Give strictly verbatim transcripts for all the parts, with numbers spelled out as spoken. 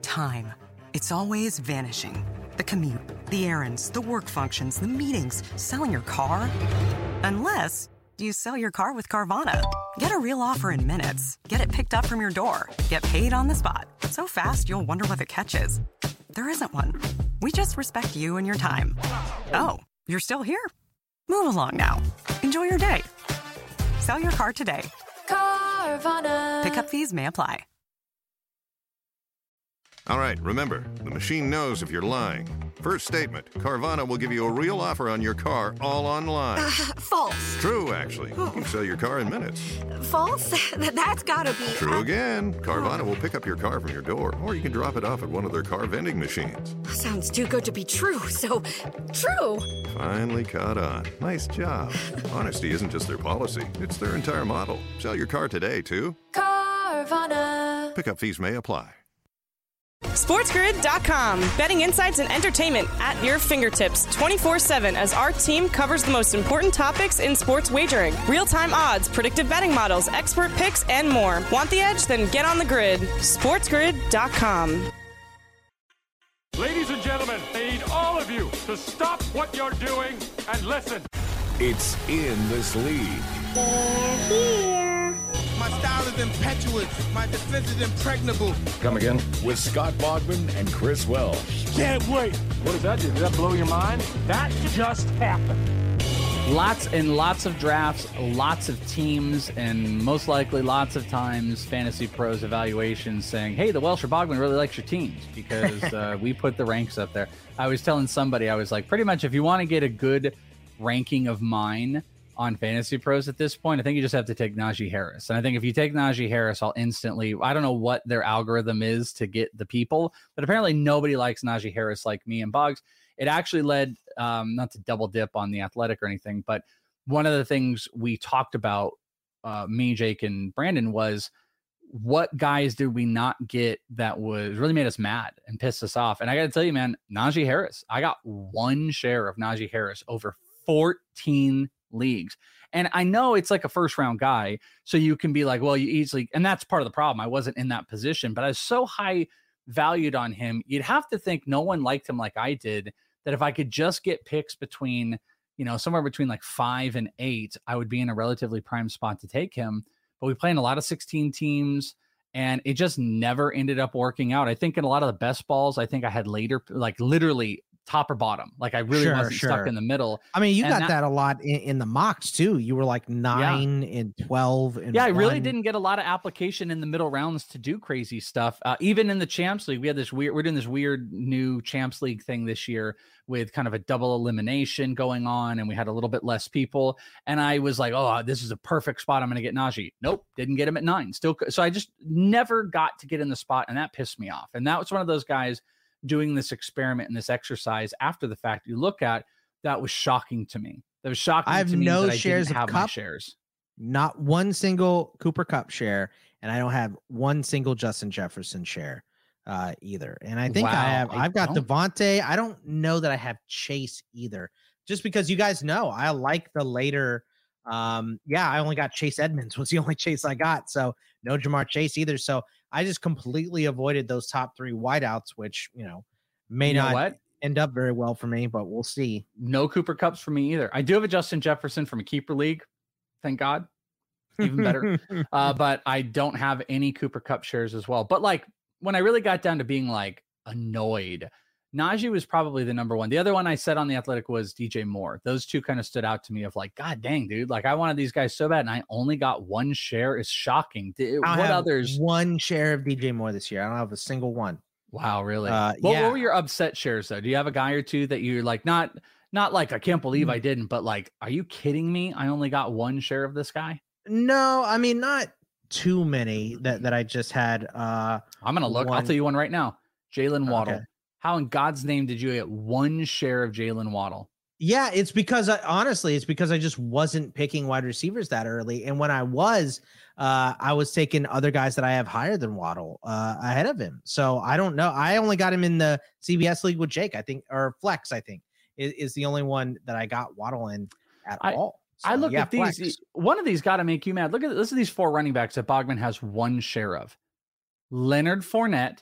time. It's always vanishing. The commute, the errands, the work functions, the meetings, selling your car. Unless you sell your car with Carvana. Get a real offer in minutes. Get it picked up from your door. Get paid on the spot. So fast, you'll wonder what the catch is. There isn't one. We just respect you and your time. Oh, you're still here? Move along now. Enjoy your day. Sell your car today. Carvana. Pickup fees may apply. All right, remember, the machine knows if you're lying. First statement, Carvana will give you a real offer on your car all online. Uh, false. True, actually. You can sell your car in minutes. False? That's gotta be... True uh, again. Carvana will pick up your car from your door, or you can drop it off at one of their car vending machines. Sounds too good to be true, so... True! Finally caught on. Nice job. Honesty isn't just their policy, it's their entire model. Sell your car today, too. Carvana. Pickup fees may apply. SportsGrid dot com. Betting insights and entertainment at your fingertips twenty-four seven as our team covers the most important topics in sports wagering. Real-time odds, predictive betting models, expert picks, and more. Want the edge? Then get on the grid. SportsGrid dot com. Ladies and gentlemen, I need all of you to stop what you're doing and listen. It's in this league. They're here. My style is impetuous. My defense is impregnable. Come again? With Scott Bogman and Chris Welsh. Can't wait. What does that do? Did that blow your mind? That just happened. Lots and lots of drafts, lots of teams, and most likely lots of times Fantasy Pros evaluations saying, hey, the Welsh or Bogman really likes your teams because uh, we put the ranks up there. I was telling somebody, I was like, pretty much if you want to get a good ranking of mine on Fantasy Pros at this point, I think you just have to take Najee Harris. And I think if you take Najee Harris, I'll instantly, I don't know what their algorithm is to get the people, but apparently nobody likes Najee Harris like me and Boggs. It actually led, um, not to double dip on the Athletic or anything, but one of the things we talked about, uh, me, Jake, and Brandon, was what guys did we not get that was really made us mad and pissed us off? And I got to tell you, man, Najee Harris, I got one share of Najee Harris over fourteen leagues. And I know it's like a first round guy. So you can be like, well, you easily, and that's part of the problem. I wasn't in that position, but I was so high valued on him. You'd have to think no one liked him like I did, that if I could just get picks between, you know, somewhere between like five and eight, I would be in a relatively prime spot to take him. But we play in a lot of sixteen teams and it just never ended up working out. I think in a lot of the best balls, I think I had later, like literally top or bottom. Like I really sure, wasn't sure. stuck in the middle. I mean, you and got that, that a lot in, in the mocks too. You were like nine yeah. and twelve. And yeah, I really one. didn't get a lot of application in the middle rounds to do crazy stuff. Uh, even in the Champs League, we had this weird, we're doing this weird new Champs League thing this year with kind of a double elimination going on. And we had a little bit less people. And I was like, oh, this is a perfect spot. I'm going to get Najee. Nope. Didn't get him at nine still. So I just never got to get in the spot. And that pissed me off. And that was one of those guys doing this experiment and this exercise after the fact you look at, that was shocking to me. That was shocking I have to me no that I shares didn't of have my Cup, shares. Not one single Cooper Cup share, and I don't have one single Justin Jefferson share uh, either. And I think Wow, I have, I I've got don't. Devontae. I don't know that I have Chase either, just because you guys know I like the later. Um, yeah, I only got Chase Edmonds was the only Chase I got. So no Jamar Chase either. So I just completely avoided those top three wideouts, which, you know, may You know not what? end up very well for me, but we'll see. No Cooper Cups for me either. I do have a Justin Jefferson from a keeper league. Thank God. Even better. uh, but I don't have any Cooper Cup shares as well. But like when I really got down to being like annoyed, Najee was probably the number one. The other one I said on the Athletic was D J Moore. Those two kind of stood out to me of like, God dang, dude. Like I wanted these guys so bad and I only got one share. Is shocking. Did, I what have others? One share of D J Moore this year. I don't have a single one. Wow, really? Uh, what, yeah. what were your upset shares though? Do you have a guy or two that you're like, not, not like, I can't believe Hmm. I didn't, but like, are you kidding me? I only got one share of this guy. No, I mean, not too many that, that I just had. Uh, I'm going to look. I'll one- tell you one right now. Jalen Waddle. Okay. How in God's name did you get one share of Jalen Waddle? Yeah, it's because I honestly, it's because I just wasn't picking wide receivers that early. And when I was, uh, I was taking other guys that I have higher than Waddle uh, ahead of him. So I don't know. I only got him in the C B S league with Jake, I think, or Flex, I think, is, is the only one that I got Waddle in at I, all. So, I look yeah, at these. Flex. One of these got to make you mad. Look at this. These four running backs that Bogman has one share of: Leonard Fournette,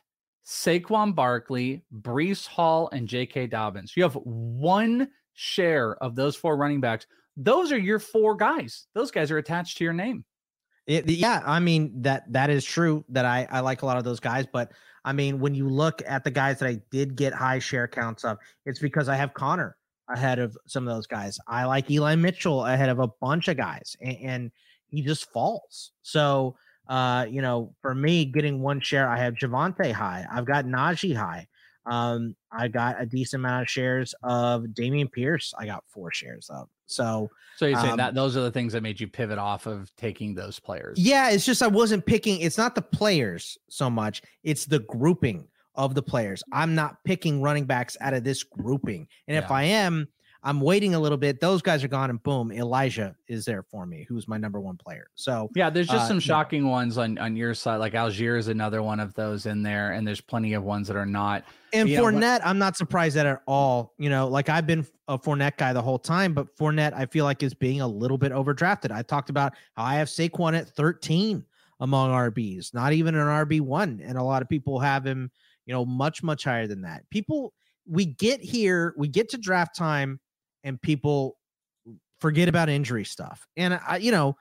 Saquon Barkley, Breece Hall, and J K. Dobbins. You have one share of those four running backs. Those are your four guys. Those guys are attached to your name. It, yeah, I mean, that that is true that I, I like a lot of those guys. But, I mean, when you look at the guys that I did get high share counts of, it's because I have Connor ahead of some of those guys. I like Eli Mitchell ahead of a bunch of guys, and, and he just falls. So, uh, you know, for me, getting one share, I have Javonte high. I've got Najee high. Um, I got a decent amount of shares of Dameon Pierce. I got four shares of. So, so you're saying um, that those are the things that made you pivot off of taking those players. Yeah, it's just I wasn't picking. It's not the players so much. It's the grouping of the players. I'm not picking running backs out of this grouping. And yeah. if I am, I'm waiting a little bit. Those guys are gone, and boom, Elijah is there for me, who's my number one player. So yeah, there's just uh, some shocking yeah. ones on, on your side. Like Algier is another one of those in there, and there's plenty of ones that are not. And you Fournette, know, I'm not surprised at at all. You know, like I've been a Fournette guy the whole time, but Fournette, I feel like is being a little bit overdrafted. I talked about how I have Saquon at thirteen among R Bs, not even an R B one, and a lot of people have him, you know, much much higher than that. People, we get here, we get to draft time, and people forget about injury stuff. And I, you know,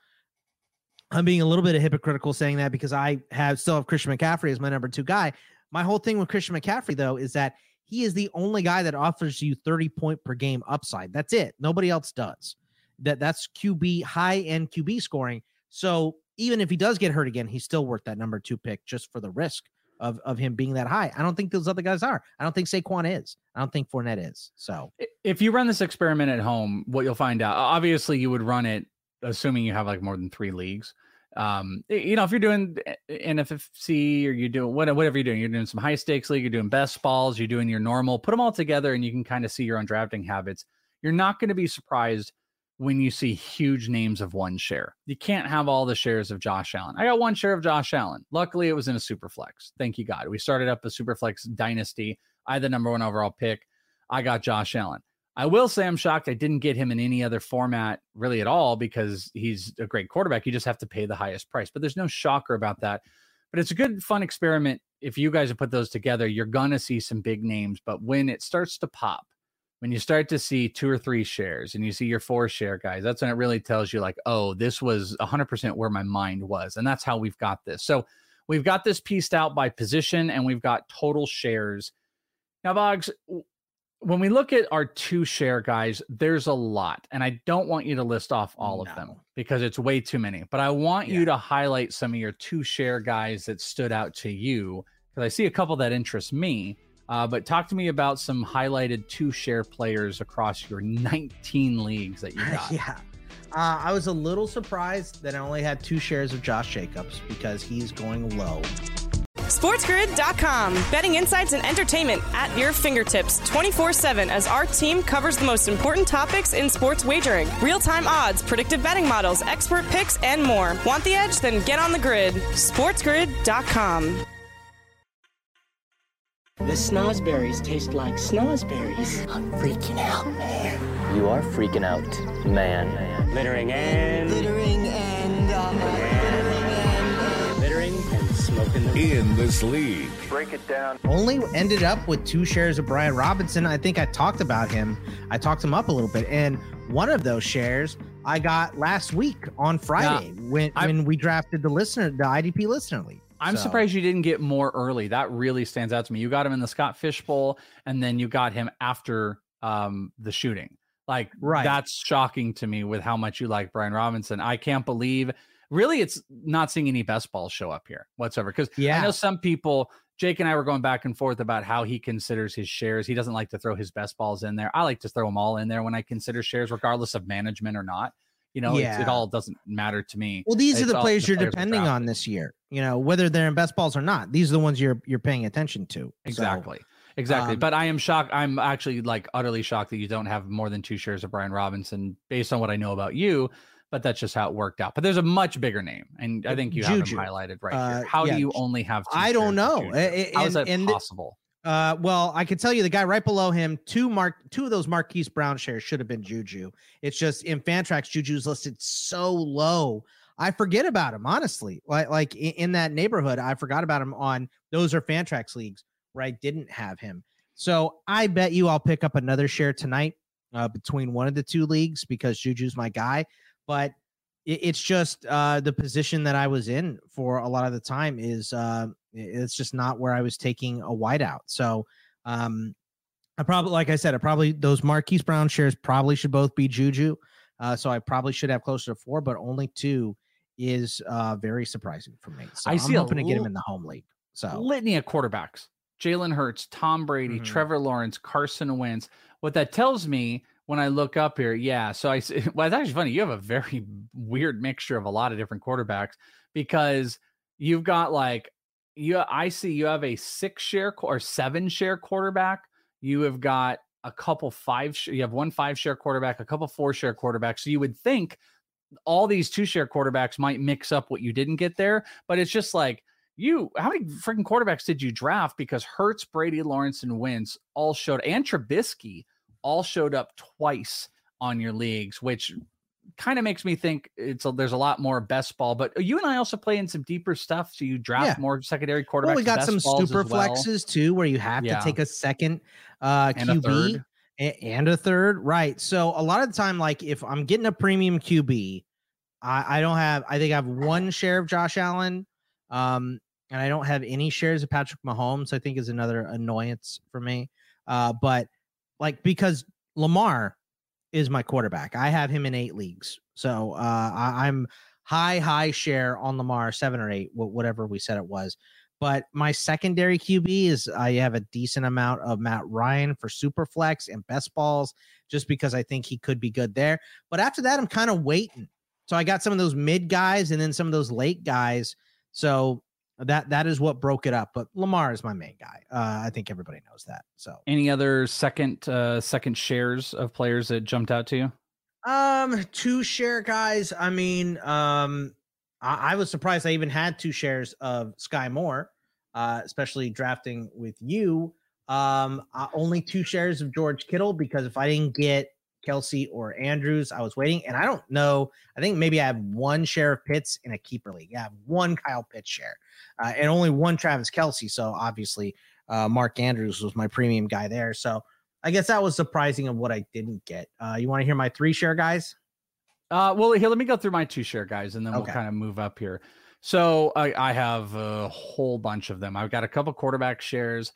I'm being a little bit of hypocritical saying that because I have still have Christian McCaffrey as my number two guy. My whole thing with Christian McCaffrey, though, is that he is the only guy that offers you thirty point per game upside. That's it. Nobody else does. That that's Q B, high end Q B scoring. So even if he does get hurt again, he's still worth that number two pick just for the risk of, of him being that high. I don't think those other guys are. I don't think Saquon is. I don't think Fournette is. So if you run this experiment at home, what you'll find out, obviously you would run it assuming you have like more than three leagues. Um, you know, if you're doing N F F C or you're doing whatever you're doing, you're doing some high stakes league, you're doing best balls, you're doing your normal, put them all together and you can kind of see your own drafting habits. You're not going to be surprised when you see huge names of one share. You can't have all the shares of Josh Allen. I got one share of Josh Allen. Luckily, it was in a super flex. Thank you, God. We started up a super flex dynasty. I had the number one overall pick. I got Josh Allen. I will say I'm shocked I didn't get him in any other format really at all because he's a great quarterback. You just have to pay the highest price. But there's no shocker about that. But it's a good, fun experiment. If you guys have put those together, you're going to see some big names. But when it starts to pop, when you start to see two or three shares and you see your four share guys, that's when it really tells you like, oh, this was one hundred percent where my mind was. And that's how we've got this. So we've got this pieced out by position and we've got total shares. Now, Boggs, when we look at our two share guys, there's a lot. And I don't want you to list off all no. of them because it's way too many. But I want yeah. you to highlight some of your two share guys that stood out to you because I see a couple that interest me. Uh, but talk to me about some highlighted two share players across your nineteen leagues that you got. yeah. Uh, I was a little surprised that I only had two shares of Josh Jacobs because he's going low. SportsGrid dot com. Betting insights and entertainment at your fingertips twenty-four seven as our team covers the most important topics in sports wagering. Real-time odds, predictive betting models, expert picks, and more. Want the edge? Then get on the grid. SportsGrid dot com. The snozberries taste like snozberries. I'm freaking out, man. You are freaking out, man. Littering and... Littering and... Uh, and... Littering and smoking the... In this league. Break it down. Only ended up with two shares of Brian Robinson. I think I talked about him. I talked him up a little bit. And one of those shares I got last week on Friday yeah, when, when we drafted the listener, the I D P listener league. I'm so. surprised you didn't get more early. That really stands out to me. You got him in the Scott Fish Bowl, and then you got him after um, the shooting. Like, right. That's shocking to me with how much you like Brian Robinson. I can't believe, really, it's not seeing any best balls show up here whatsoever. Because yeah. I know some people, Jake and I were going back and forth about how he considers his shares. He doesn't like to throw his best balls in there. I like to throw them all in there when I consider shares, regardless of management or not. You know, yeah. it, it all doesn't matter to me. Well, these it's are the players the you're players depending on this year, you know, whether they're in best balls or not. These are the ones you're you're paying attention to. Exactly. So, exactly. um, but I am shocked. I'm actually like utterly shocked that you don't have more than two shares of Brian Robinson based on what I know about you. But that's just how it worked out. But there's a much bigger name. And I think you Juju. have him highlighted right uh, here. How yeah. do you only have two I don't know. It, how is that and, possible? Uh, well, I can tell you the guy right below him, two mark, two of those Marquise Brown shares should have been Juju. It's just in Fantrax, Juju's listed so low. I forget about him, honestly. Like, like in, in that neighborhood, I forgot about him on those are Fantrax leagues where I didn't have him. So I bet you I'll pick up another share tonight uh, between one of the two leagues because Juju's my guy. But it, it's just uh, the position that I was in for a lot of the time is uh, it's just not where I was taking a wideout. So um, I probably, like I said, I probably those Marquise Brown shares probably should both be Juju. Uh, so I probably should have closer to four, but only two is uh, very surprising for me. So I I'm see hoping to get l- him in the home league. So litany of quarterbacks. Jalen Hurts, Tom Brady, mm-hmm. Trevor Lawrence, Carson Wentz. What that tells me when I look up here, yeah. So I, well, it's actually funny. You have a very weird mixture of a lot of different quarterbacks because you've got like you. I see you have a six share or seven share quarterback. You have got a couple five. You have one five share quarterback, a couple four share quarterbacks. So you would think all these two share quarterbacks might mix up what you didn't get there, but it's just like. You, how many freaking quarterbacks did you draft? Because Hurts, Brady, Lawrence, and Wentz all showed, and Trubisky all showed up twice on your leagues, which kind of makes me think it's a, there's a lot more best ball. But you and I also play in some deeper stuff, so you draft yeah. more secondary quarterbacks. Well, we got some super well. flexes too, where you have yeah. to take a second uh, and Q B a third. And, and a third, right? So a lot of the time, like if I'm getting a premium Q B, I, I don't have. I think I have one share of Josh Allen. Um, And I don't have any shares of Patrick Mahomes, I think is another annoyance for me. Uh, but like, because Lamar is my quarterback, I have him in eight leagues. So uh, I, I'm high, high share on Lamar, seven or eight, whatever we said it was. But my secondary Q B is I have a decent amount of Matt Ryan for Superflex and best balls, just because I think he could be good there. But after that, I'm kind of waiting. So I got some of those mid guys and then some of those late guys. So That that is what broke it up, but Lamar is my main guy. Uh, I think everybody knows that. So, any other second uh, second shares of players that jumped out to you? Um, two share guys. I mean, um, I, I was surprised I even had two shares of Sky Moore, uh, especially drafting with you. Um, uh, only two shares of George Kittle because if I didn't get Kelsey or Andrews, I was waiting, and I don't know. I think maybe I have one share of Pitts in a keeper league. I have one Kyle Pitts share, uh, and only one Travis Kelsey. So obviously, uh, Mark Andrews was my premium guy there. So I guess that was surprising of what I didn't get. Uh, you want to hear my three share guys? Uh, well, here, let me go through my two share guys, and then Okay. we'll kind of move up here. So I, I have a whole bunch of them. I've got a couple quarterback shares,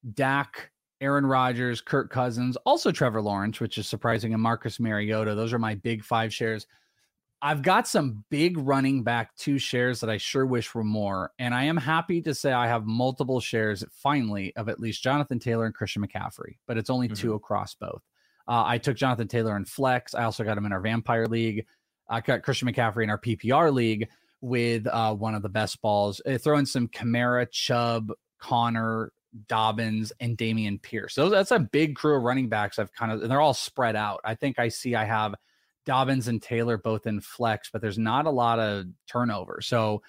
Dak, Aaron Rodgers, Kirk Cousins, also Trevor Lawrence, which is surprising, and Marcus Mariota. Those are my big five shares. I've got some big running back two shares that I sure wish were more. And I am happy to say I have multiple shares finally of at least Jonathan Taylor and Christian McCaffrey, but it's only mm-hmm. two across both. Uh, I took Jonathan Taylor in flex. I also got him in our Vampire League. I got Christian McCaffrey in our P P R League with uh, one of the best balls. Uh, throw in some Kamara, Chubb, Connor, Dobbins, and Damian Pierce. So that's a big crew of running backs. I've kind of, and they're all spread out. I think I see I have Dobbins and Taylor both in flex, but there's not a lot of turnover. So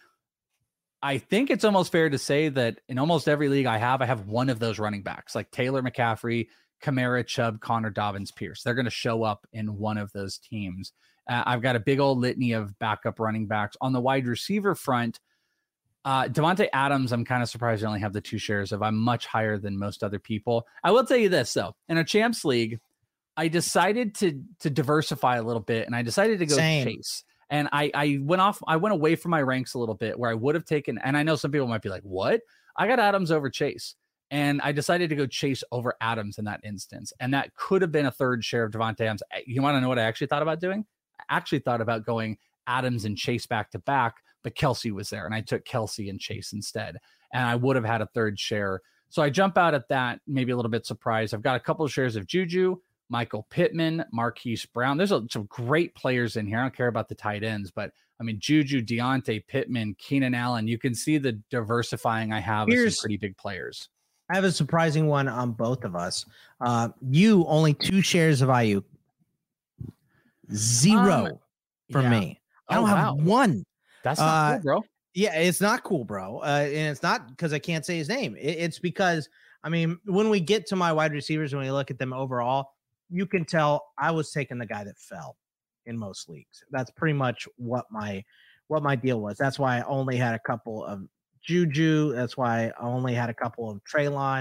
I think it's almost fair to say that in almost every league I have, I have one of those running backs, like Taylor, McCaffrey, Kamara, Chubb, Connor, Dobbins, Pierce. They're going to show up in one of those teams. Uh, I've got a big old litany of backup running backs. On the wide receiver front, Uh, Devontae Adams, I'm kind of surprised I only have the two shares of. I'm much higher than most other people. I will tell you this, though. In a Champs League, I decided to to diversify a little bit, and I decided to go Same. Chase. And I, I went off, I went away from my ranks a little bit where I would have taken, and I know some people might be like, what? I got Adams over Chase. And I decided to go Chase over Adams in that instance. And that could have been a third share of Devontae Adams. You want to know what I actually thought about doing? I actually thought about going Adams and Chase back to back, but Kelsey was there, and I took Kelsey and Chase instead, and I would have had a third share. So I jump out at that, maybe a little bit surprised. I've got a couple of shares of Juju, Michael Pittman, Marquise Brown. There's a, some great players in here. I don't care about the tight ends, but I mean, Juju, Deontay, Pittman, Keenan Allen. You can see the diversifying I have with some pretty big players. I have a surprising one on both of us. Uh, you only two shares of Ayuk. Zero um, for yeah. me. I don't oh, have wow. one. That's not uh, cool, bro. Yeah, it's not cool, bro. Uh, and it's not because I can't say his name. It, it's because, I mean, when we get to my wide receivers, when we look at them overall, you can tell I was taking the guy that fell in most leagues. That's pretty much what my what my deal was. That's why I only had a couple of Juju. That's why I only had a couple of Treylon.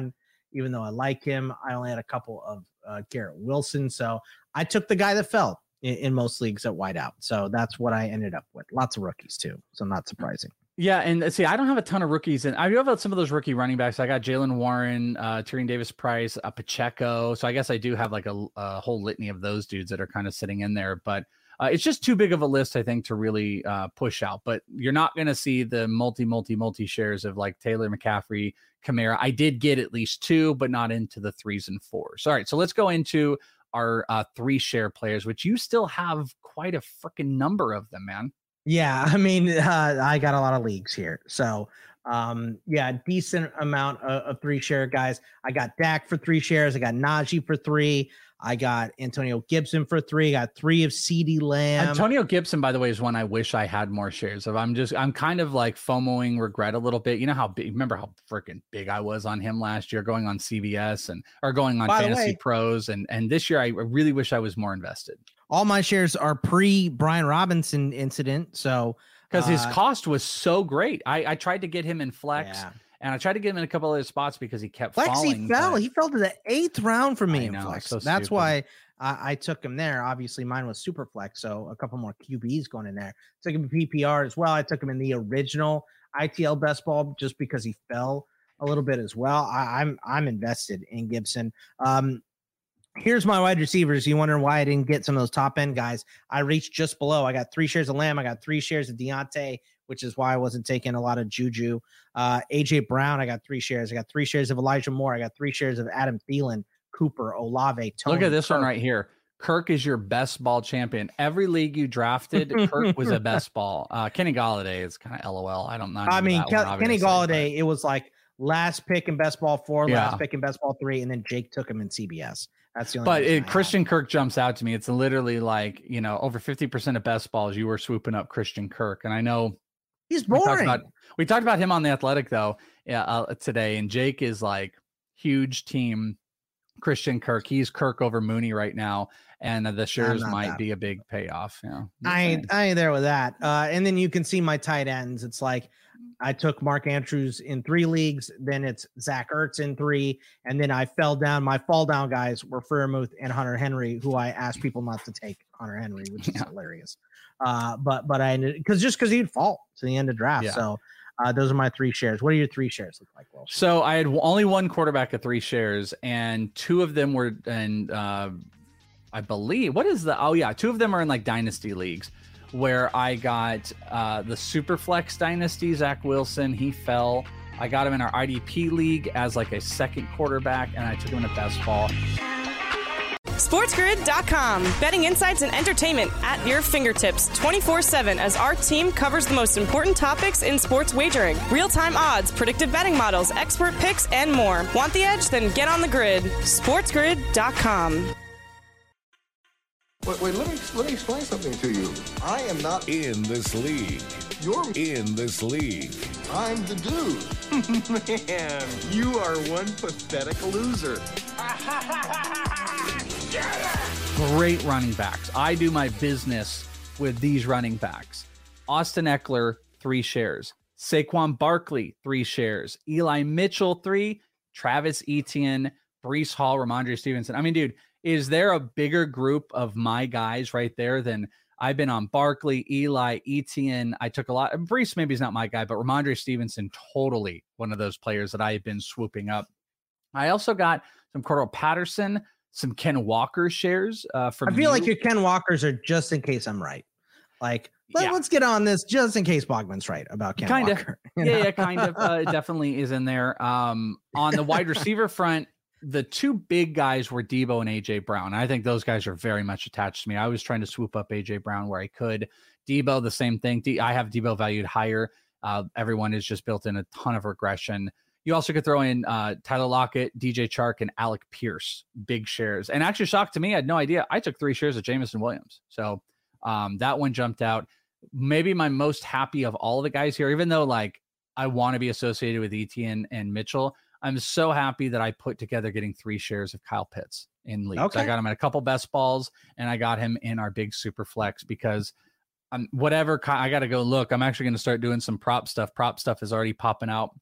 even though I like him. I only had a couple of uh, Garrett Wilson. So I took the guy that fell in, in most leagues at wideout. So that's what I ended up with. Lots of rookies too. So not surprising. Yeah, and see, I don't have a ton of rookies, and I do have some of those rookie running backs. I got Jalen Warren, uh, Tyrion Davis-Price, uh, Pacheco. So I guess I do have like a, a whole litany of those dudes that are kind of sitting in there. But uh, it's just too big of a list, I think, to really uh, push out. But you're not going to see the multi, multi, multi shares of like Taylor, McCaffrey, Kamara. I did get at least two, but not into the threes and fours. All right, so let's go into our uh, three share players, which you still have quite a freaking number of them, man. Yeah, I mean, uh, I got a lot of leagues here. So, um, yeah, decent amount of, of three share guys. I got Dak for three shares. I got Najee for three. I got Antonio Gibson for three. I got three of CeeDee Lamb. Antonio Gibson, by the way, is one I wish I had more shares of. I'm just, I'm kind of like FOMOing regret a little bit. You know how big, remember how freaking big I was on him last year, going on C B S and, or going on By Fantasy way, Pros. And, and this year, I really wish I was more invested. All my shares are pre Brian Robinson incident. So, because his uh, cost was so great. I, I tried to get him in flex. Yeah. And I tried to get him in a couple other spots because he kept Flex, falling. he fell. but- He fell to the eighth round for me I in know, Flex. so That's stupid. why I, I took him there. Obviously, mine was super Flex, so a couple more Q Bs going in there. Took him in P P R as well. I took him in the original I T L best ball just because he fell a little bit as well. I, I'm I'm invested in Gibson. Um, here's my wide receivers. You wondering why I didn't get some of those top end guys? I reached just below. I got three shares of Lamb. I got three shares of Deontay, which is why I wasn't taking a lot of Juju. Uh, A J Brown, I got three shares. I got three shares of Elijah Moore. I got three shares of Adam Thielen, Cooper, Olave, Tony. Look at this Kirk. one right here. Kirk is your best ball champion. Every league you drafted, Kirk was a best ball. Uh, Kenny Galladay is kind of L O L. I don't know. I mean, that one, Ken- Kenny obviously, Galladay, it was like last pick in best ball four, Yeah. last pick in best ball three, and then Jake took him in C B S. That's the only But reason it, I Christian Kirk jumps out to me. It's literally like, you know, over fifty percent of best balls, you were swooping up Christian Kirk. And I know he's we talked boring. about, we talked about him on The Athletic, though, yeah, uh, today. And Jake is like huge team Christian Kirk. He's Kirk over Mooney right now. And the shares not might that. be a big payoff. You know, I ain't, I ain't there with that. Uh, and then you can see my tight ends. It's like I took Mark Andrews in three leagues. Then it's Zach Ertz in three. And then I fell down. My fall down guys were Freiermuth and Hunter Henry, who I asked people not to take Hunter Henry, which is Yeah. hilarious. Uh, but but I ended because just because he'd fall to the end of draft. Yeah. So uh, those are my three shares. What do your three shares look like, Will? So I had only one quarterback at three shares, and two of them were, and uh, I believe, what is the, oh yeah, two of them are in like dynasty leagues where I got uh, the Superflex dynasty, Zach Wilson, he fell. I got him in our I D P league as like a second quarterback, and I took him in a best ball. SportsGrid dot com. Betting insights and entertainment at your fingertips twenty-four seven as our team covers the most important topics in sports wagering. Real-time odds, predictive betting models, expert picks, and more. Want the edge? Then get on the grid. SportsGrid dot com. Wait, wait, let me let me explain something to you. I am not in this league. You're in this league. I'm the dude. Man, you are one pathetic loser. Great running backs. I do my business with these running backs. Austin Eckler, three shares. Saquon Barkley, three shares. Eli Mitchell, three. Travis Etienne, Breece Hall, Ramondre Stevenson. I mean, dude, is there a bigger group of my guys right there than I've been on Barkley, Eli, Etienne? I took a lot. Breece maybe is not my guy, but Ramondre Stevenson, totally one of those players that I have been swooping up. I also got some Cordell Patterson, some Ken Walker shares. Uh, from I feel you. like your Ken Walkers are just in case I'm right. Like, let, Yeah. let's get on this just in case Bogman's right about Ken kind of, Walker. yeah, you know? yeah, kind of. Uh, it definitely is in there. Um, on the wide receiver front, the two big guys were Debo and A J Brown. I think those guys are very much attached to me. I was trying to swoop up A J Brown where I could. Debo, the same thing. D- I have Debo valued higher. Uh, everyone has just built in a ton of regression. You also could throw in uh, Tyler Lockett, D J Chark, and Alec Pierce, big shares. And actually, shocked to me, I had no idea. I took three shares of Jameson Williams. So um, that one jumped out. Maybe my most happy of all the guys here, even though like I want to be associated with Etienne and Mitchell, I'm so happy that I put together getting three shares of Kyle Pitts in leagues. Okay. I got him at a couple best balls, and I got him in our big super flex because I'm whatever. I got to go look. I'm actually going to start doing some prop stuff. Prop stuff is already popping out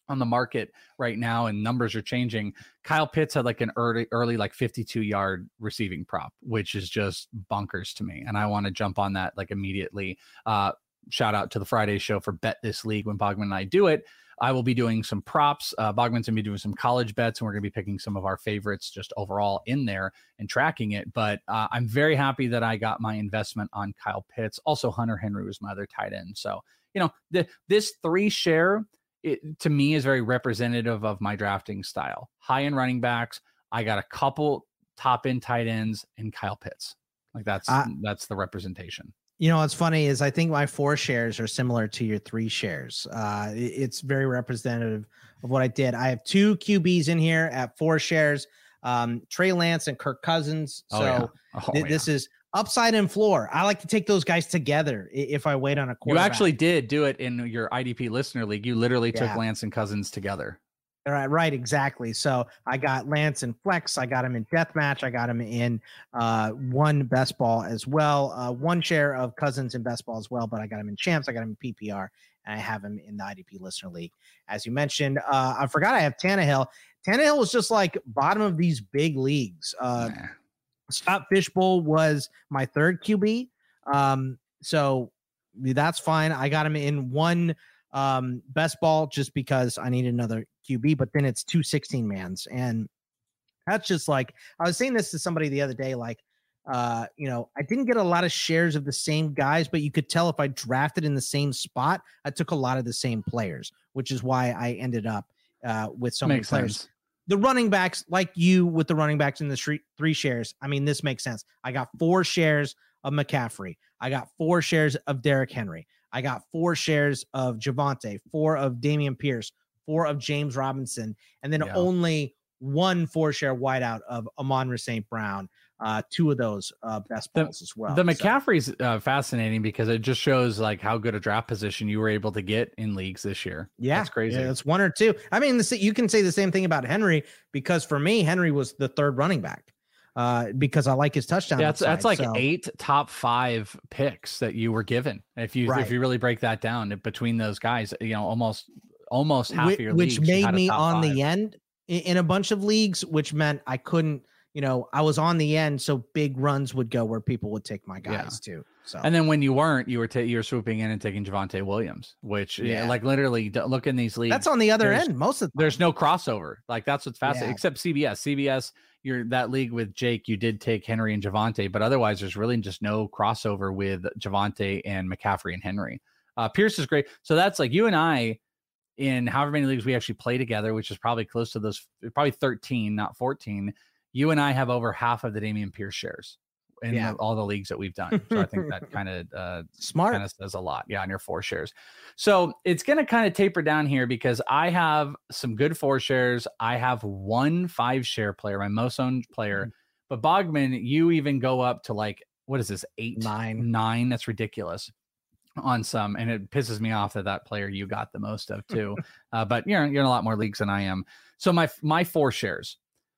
on the market right now, and numbers are changing. Kyle Pitts had like an early, early like fifty-two yard receiving prop, which is just bonkers to me. And I want to jump on that like immediately. Uh, shout out to the Friday show for Bet This League when Bogman and I do it. I will be doing some props. Uh, Bogman's going to be doing some college bets, and we're going to be picking some of our favorites just overall in there and tracking it. But uh, I'm very happy that I got my investment on Kyle Pitts. Also, Hunter Henry was my other tight end. So, you know, the, this three share, it, to me, is very representative of my drafting style. High end running backs. I got a couple top end tight ends and Kyle Pitts. Like that's uh, that's the representation. You know, what's funny is I think my four shares are similar to your three shares. Uh, it's very representative of what I did. I have two Q Bs in here at four shares, um, Trey Lance and Kirk Cousins. So oh, yeah. oh, th- this yeah. is upside and floor. I like to take those guys together if I wait on a quarterback. You actually did do it in your I D P listener league. You literally yeah. took Lance and Cousins together. All right, right, exactly. So I got Lance in flex. I got him in deathmatch. I got him in uh, one best ball as well. Uh, one share of Cousins in best ball as well, but I got him in champs. I got him in P P R, and I have him in the I D P listener league. As you mentioned, uh, I forgot I have Tannehill. Tannehill was just like bottom of these big leagues. Uh, nah. Scott Fishbowl was my third Q B. Um, so that's fine. I got him in one um, best ball just because I need another Q B, but then it's two sixteen mans. And that's just like, I was saying this to somebody the other day, like, uh, you know, I didn't get a lot of shares of the same guys, but you could tell if I drafted in the same spot, I took a lot of the same players, which is why I ended up uh, with so makes many players. Sense. The running backs, like you with the running backs in the three, three shares. I mean, this makes sense. I got four shares of McCaffrey. I got four shares of Derrick Henry. I got four shares of Javonte, four of Dameon Pierce, four of James Robinson, and then yeah. only one four-share wideout of Amon-Ra Saint Brown. Uh, two of those uh, best balls the, as well. The McCaffrey's so. uh, fascinating because it just shows like how good a draft position you were able to get in leagues this year. Yeah, that's crazy. Yeah, it's one or two. I mean, the, you can say the same thing about Henry because for me, Henry was the third running back uh, because I like his touchdown. Yeah, that's, outside, that's like so. eight top five picks that you were given. If you right. if you really break that down between those guys, you know, almost almost half which, of your which leagues, made me on five. the end in a bunch of leagues, which meant I couldn't. You know, I was on the end, so big runs would go where people would take my guys yeah. too. So, and then when you weren't, you were ta- you were swooping in and taking Javonte Williams, which yeah. like literally look in these leagues. That's on the other end most of the time. There's no crossover. Like that's what's fascinating, yeah. except C B S. C B S, you're that league with Jake. You did take Henry and Javonte, but otherwise, there's really just no crossover with Javonte and McCaffrey and Henry. Uh, Pierce is great. So that's like you and I. In however many leagues we actually play together, which is probably close to those, probably thirteen, not fourteen. You and I have over half of the Dameon Pierce shares in yeah. the, all the leagues that we've done. So I think that kind of uh, smart kind of says a lot. Yeah, on your four shares. So it's going to kind of taper down here because I have some good four shares. I have one five share player, my most owned player. Mm-hmm. But Bogman, you even go up to like, what is this? Eight, nine, nine. That's ridiculous. On some, and it pisses me off that that player you got the most of too. uh, but you're you're in a lot more leagues than I am. So my my four shares,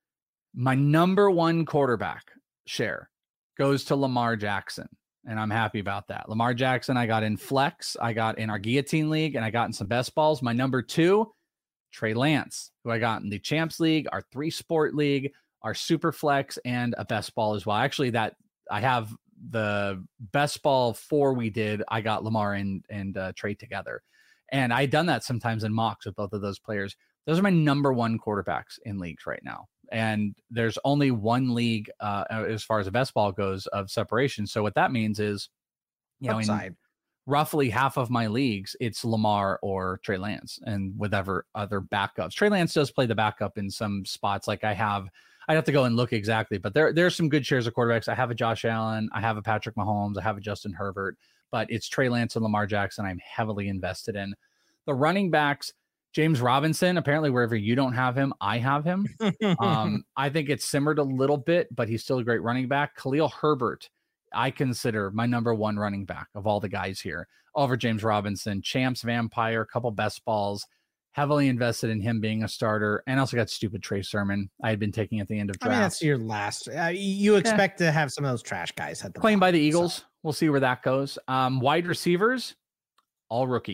my number one quarterback share goes to Lamar Jackson, and I'm happy about that. Lamar Jackson, I got in flex, I got in our guillotine league, and I got in some best balls. My number two, Trey Lance, who I got in the champs league, our three sport league, our super flex, and a best ball as well. Actually, that I have. The best ball four we did, I got Lamar and and uh, Trey together, and I done that sometimes in mocks with both of those players. Those are my number one quarterbacks in leagues right now, and there's only one league uh, as far as the best ball goes of separation. So what that means is, you know, Upside. in roughly half of my leagues, it's Lamar or Trey Lance, and whatever other backups. Trey Lance does play the backup in some spots, like I have. I'd have to go and look exactly, but there there's some good shares of quarterbacks. I have a Josh Allen, I have a Patrick Mahomes, I have a Justin Herbert, but it's Trey Lance and Lamar Jackson I'm heavily invested in. The running backs, James Robinson, apparently wherever you don't have him, I have him. um, I think it's simmered a little bit, but he's still a great running back. Khalil Herbert, I consider my number one running back of all the guys here over James Robinson. Champs, Vampire, a couple best balls. Heavily invested in him being a starter, and also got stupid Trey Sermon. I had been taking at the end of draft. I mean, that's your last. Uh, you expect yeah. to have some of those trash guys at the claimed by the bottom, Eagles. So. We'll see where that goes. Um, wide receivers, all rookies.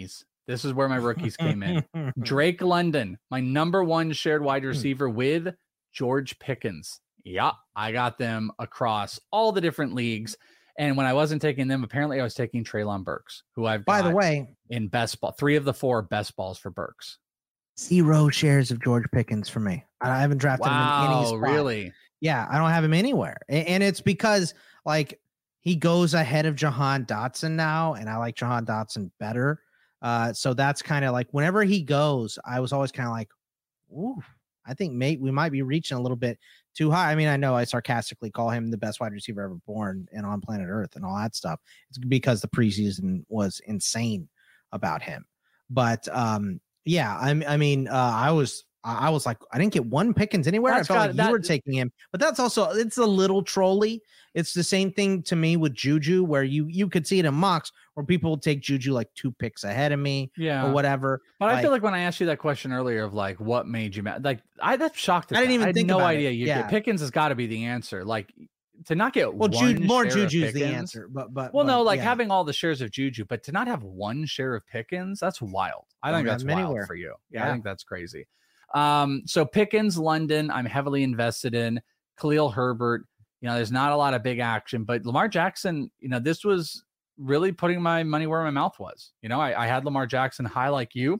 This is where my rookies came in. Drake London, my number one shared wide receiver with George Pickens. Yeah, I got them across all the different leagues. And when I wasn't taking them, apparently I was taking Treylon Burks, who I've got by the way in best ball. Three of the four best balls for Burks. Zero shares of George Pickens for me. I haven't drafted wow, him in any spot. Really? Yeah, I don't have him anywhere. And it's because like he goes ahead of Jahan Dotson now, and I like Jahan Dotson better. Uh, so that's kind of like whenever he goes, I was always kind of like, ooh, I think mate, we might be reaching a little bit too high. I mean, I know I sarcastically call him the best wide receiver ever born and on planet Earth and all that stuff. It's because the preseason was insane about him. But um, yeah, I, I mean, uh, I was I was like, I didn't get one Pickens anywhere. That's I felt got, like that, you were taking him, but that's also, it's a little trolly. It's the same thing to me with Juju, where you you could see it in mocks where people will take Juju like two picks ahead of me, yeah, or whatever. But like, I feel like when I asked you that question earlier of like what made you mad, like I that's shocked. I didn't even I had think no about idea. It. You yeah. get Pickens has got to be the answer. Like to not get well, one Ju- more share Juju's of the answer, but but well, but, no, like yeah. having all the shares of Juju, but to not have one share of Pickens, that's wild. I Don't think that's wild anywhere. for you. Yeah. I think that's crazy. Um, so Pickens, London, I'm heavily invested in. Khalil Herbert, you know, there's not a lot of big action, but Lamar Jackson, you know, this was really putting my money where my mouth was. You know, I, I had Lamar Jackson high like you.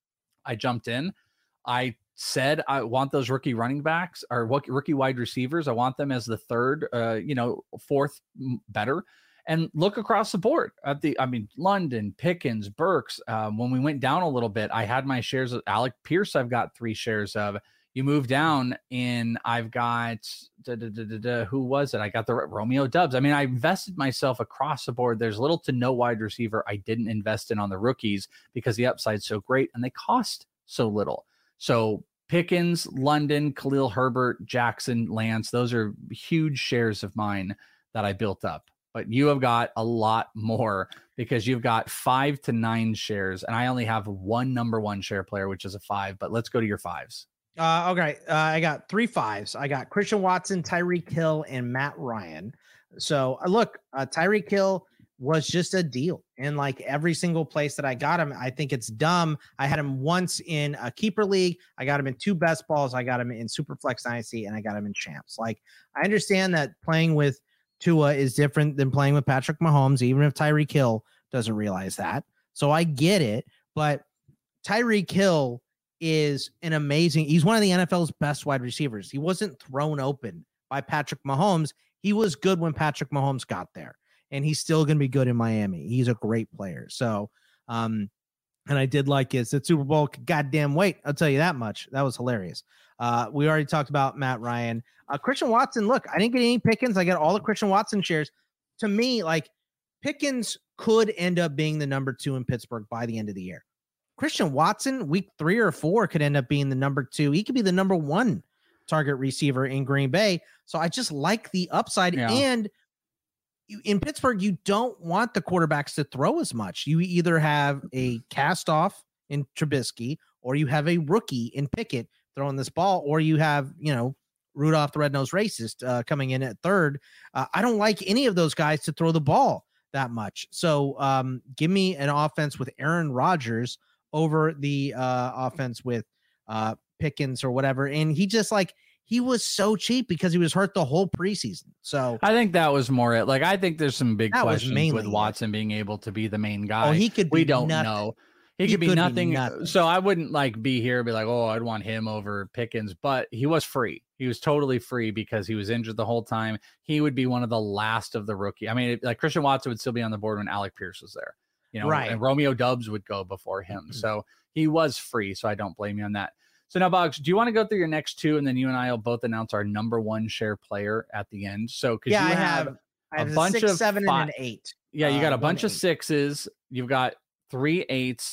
I jumped in. I said I want those rookie running backs or rookie wide receivers. I want them as the third, uh, you know, fourth better. And look across the board at the, I mean, London, Pickens, Burks. Um, when we went down a little bit, I had my shares of Alec Pierce. I've got three shares of. You move down in, I've got, da, da, da, da, da, who was it? I got the Romeo Doubs. I mean, I invested myself across the board. There's little to no wide receiver I didn't invest in on the rookies because the upside's so great and they cost so little. So Pickens, London, Khalil Herbert, Jackson, Lance, those are huge shares of mine that I built up. But you have got a lot more because you've got five to nine shares, and I only have one number one share player, which is a five. But let's go to your fives. Uh, okay, uh, I got three fives. I got Christian Watson, Tyreek Hill, and Matt Ryan. So uh, look, uh, Tyreek Hill was just a deal, and like every single place that I got him, I think it's dumb. I had him once in a keeper league. I got him in two best balls. I got him in Superflex Dynasty, and I got him in champs. Like I understand that playing with Tua is different than playing with Patrick Mahomes, even if Tyreek Hill doesn't realize that. So I get it, but Tyreek Hill is an amazing, he's one of the N F L's best wide receivers. He wasn't thrown open by Patrick Mahomes. He was good when Patrick Mahomes got there, and he's still going to be good in Miami. He's a great player. So, um, and I did like his that Super Bowl goddamn wait. I'll tell you that much. That was hilarious. Uh, we already talked about Matt Ryan. Uh, Christian Watson, look, I didn't get any Pickens. I got all the Christian Watson shares. To me, like Pickens could end up being the number two in Pittsburgh by the end of the year. Christian Watson, week three or four, could end up being the number two. He could be the number one target receiver in Green Bay. So I just like the upside. Yeah. And you, in Pittsburgh, you don't want the quarterbacks to throw as much. You either have a cast off in Trubisky, or you have a rookie in Pickett throwing this ball, or you have, you know, Rudolph the Red-Nosed Racist uh, coming in at third. Uh, I don't like any of those guys to throw the ball that much. So um, give me an offense with Aaron Rodgers over the uh, offense with uh, Pickens or whatever. And he just like, he was so cheap because he was hurt the whole preseason. So I think that was more it. Like, I think there's some big questions with Watson it. being able to be the main guy. Oh, he could be we don't nothing. know. He, he could, be, could nothing. be nothing. So I wouldn't like be here and be like, oh, I'd want him over Pickens, but he was free. He was totally free because he was injured the whole time. He would be one of the last of the rookie. I mean, like Christian Watson would still be on the board when Alec Pierce was there, you know, right. and Romeo Doubs would go before him. Mm-hmm. So he was free. So I don't blame you on that. So now, Boggs, do you want to go through your next two, and then you and I will both announce our number one share player at the end? So because yeah, you I have, have, I have a bunch six, of seven, five, and an eight. Yeah, you got uh, a bunch of eight. sixes. You've got three eights.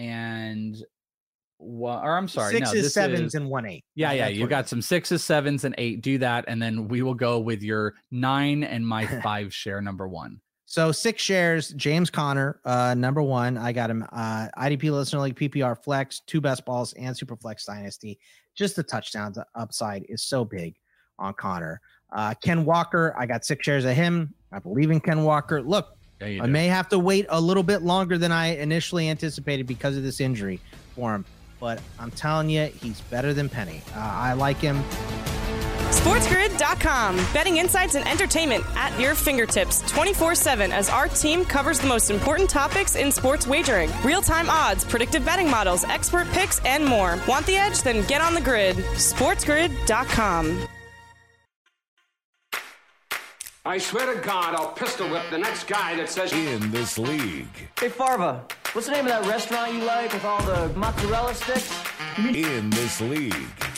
And well, or I'm sorry, sixes, no, this sevens, is, and one eight. Yeah, yeah, you got some sixes, sevens, and eight. Do that, and then we will go with your nine and my five share number one. So six shares, James Conner, uh, number one. I got him uh, I D P Listener League, P P R Flex, two best balls, and Superflex Dynasty. Just the touchdowns upside is so big on Conner. Uh, Ken Walker, I got six shares of him. I believe in Ken Walker. Look, Yeah, you I do. may have to wait a little bit longer than I initially anticipated because of this injury for him. But I'm telling you, he's better than Penny. Uh, I like him. SportsGrid dot com. Betting insights and entertainment at your fingertips twenty-four seven as our team covers the most important topics in sports wagering. Real-time odds, predictive betting models, expert picks, and more. Want the edge? Then get on the grid. SportsGrid dot com. I swear to God, I'll pistol whip the next guy that says... In this league. Hey, Farva, what's the name of that restaurant you like with all the mozzarella sticks? In this league.